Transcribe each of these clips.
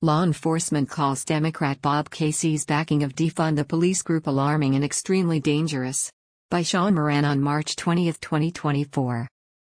Law enforcement calls Democrat Bob Casey's backing of Defund the Police group alarming and extremely dangerous. By Sean Moran on March 20, 2024.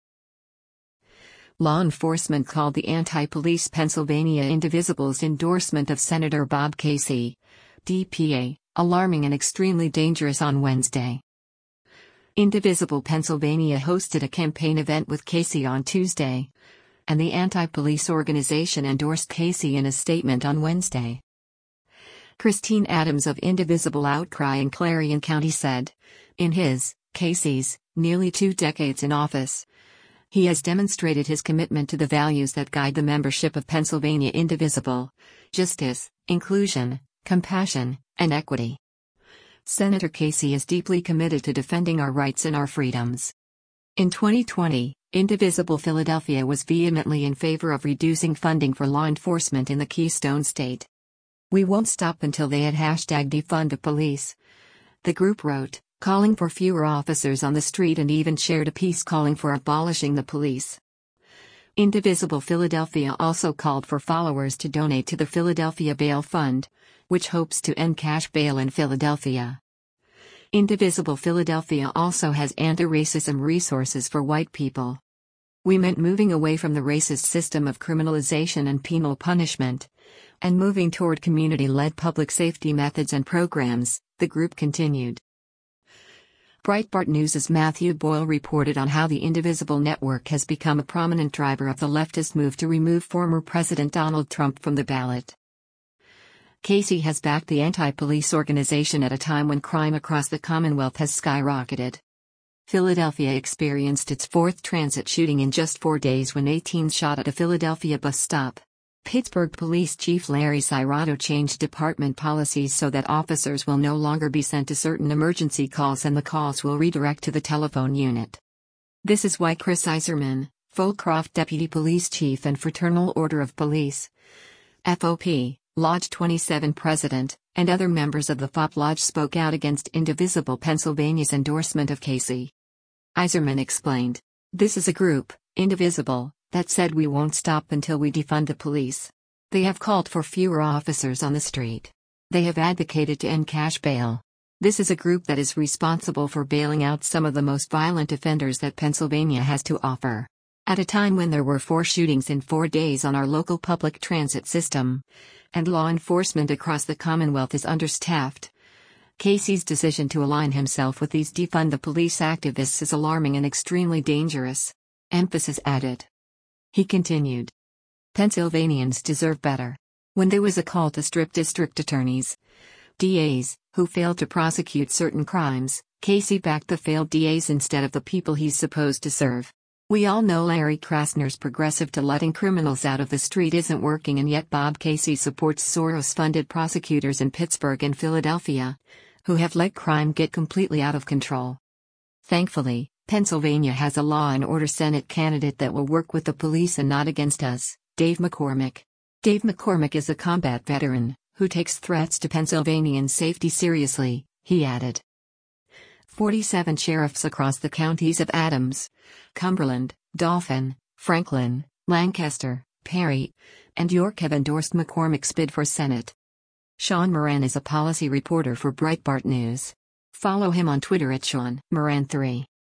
Law enforcement called the anti-police Pennsylvania Indivisible's endorsement of Senator Bob Casey, DPA, alarming and extremely dangerous on Wednesday. Indivisible Pennsylvania hosted a campaign event with Casey on Tuesday, and the anti-police organization endorsed Casey in a statement on Wednesday. Christine Adams of Indivisible Outcry in Clarion County said, in his, Casey's, nearly 2 decades in office, he has demonstrated his commitment to the values that guide the membership of Pennsylvania Indivisible: justice, inclusion, compassion, and equity. Senator Casey is deeply committed to defending our rights and our freedoms. In 2020, Indivisible Philadelphia was vehemently in favor of reducing funding for law enforcement in the Keystone State. We won't stop until they had #defund the police. The group wrote, calling for fewer officers on the street and even shared a piece calling for abolishing the police. Indivisible Philadelphia also called for followers to donate to the Philadelphia Bail Fund, which hopes to end cash bail in Philadelphia. Indivisible Philadelphia also has anti-racism resources for white people. We meant moving away from the racist system of criminalization and penal punishment, and moving toward community-led public safety methods and programs, the group continued. Breitbart News' Matthew Boyle reported on how the Indivisible network has become a prominent driver of the leftist move to remove former President Donald Trump from the ballot. Casey has backed the anti-police organization at a time when crime across the Commonwealth has skyrocketed. Philadelphia experienced its 4th transit shooting in just 4 days when 18 shot at a Philadelphia bus stop. Pittsburgh Police Chief Larry Cirotto changed department policies so that officers will no longer be sent to certain emergency calls and the calls will redirect to the telephone unit. This is why Chris Iserman, Folcroft Deputy Police Chief and Fraternal Order of Police, FOP, Lodge 27 President, and other members of the FOP Lodge spoke out against Indivisible Pennsylvania's endorsement of Casey. Iserman explained, "This is a group, Indivisible, that said we won't stop until we defund the police. They have called for fewer officers on the street. They have advocated to end cash bail. This is a group that is responsible for bailing out some of the most violent offenders that Pennsylvania has to offer. At a time when there were 4 shootings in 4 days on our local public transit system, and law enforcement across the Commonwealth is understaffed, Casey's decision to align himself with these defund the police activists is alarming and extremely dangerous." Emphasis added. He continued, "Pennsylvanians deserve better. When there was a call to strip district attorneys, DAs, who failed to prosecute certain crimes, Casey backed the failed DAs instead of the people he's supposed to serve. We all know Larry Krasner's progressive to letting criminals out of the street isn't working, and yet Bob Casey supports Soros-funded prosecutors in Pittsburgh and Philadelphia, who have let crime get completely out of control. Thankfully, Pennsylvania has a law and order Senate candidate that will work with the police and not against us, Dave McCormick. Dave McCormick is a combat veteran, who takes threats to Pennsylvanian safety seriously," he added. 47 sheriffs across the counties of Adams, Cumberland, Dauphin, Franklin, Lancaster, Perry, and York have endorsed McCormick's bid for Senate. Sean Moran is a policy reporter for Breitbart News. Follow him on Twitter at Sean Moran3.